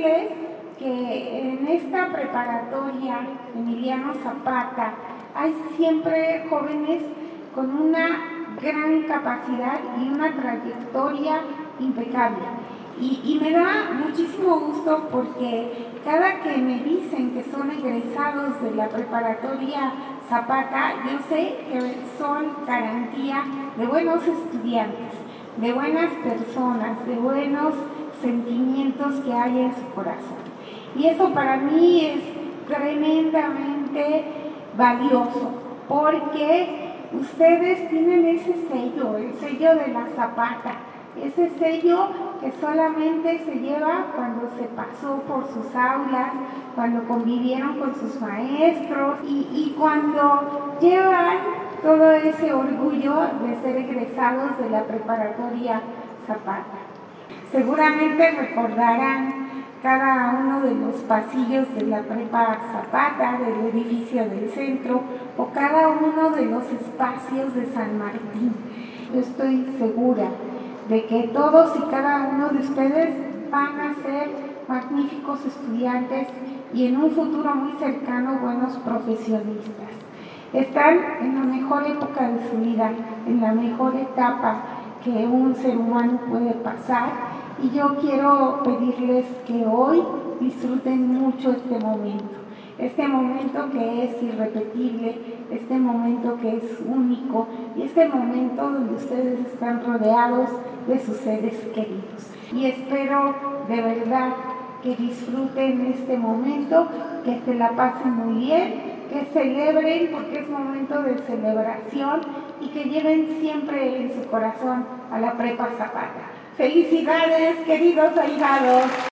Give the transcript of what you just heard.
decirles que en esta preparatoria Emiliano Zapata hay siempre jóvenes con una gran capacidad y una trayectoria impecable. Y me da muchísimo gusto porque cada que me dicen que son egresados de la preparatoria Zapata, yo sé que son garantía de buenos estudiantes, de buenas personas, de buenos sentimientos que hay en su corazón. Y eso para mí es tremendamente valioso, porque ustedes tienen ese sello, el sello de la Zapata, ese sello que solamente se lleva cuando se pasó por sus aulas, cuando convivieron con sus maestros y cuando llevan todo ese orgullo de ser egresados de la preparatoria Zapata. Seguramente recordarán cada uno de los pasillos de la prepa Zapata, del edificio del centro, o cada uno de los espacios de San Martín. Yo estoy segura de que todos y cada uno de ustedes van a ser magníficos estudiantes y en un futuro muy cercano buenos profesionistas. Están en la mejor época de su vida, en la mejor etapa que un ser humano puede pasar, y yo quiero pedirles que hoy disfruten mucho este momento que es irrepetible, este momento que es único y este momento donde ustedes están rodeados de sus seres queridos. Y espero de verdad que disfruten este momento, que se la pasen muy bien, que celebren porque es momento de celebración y que lleven siempre en su corazón a la prepa Zapata. ¡Felicidades, queridos ahijados!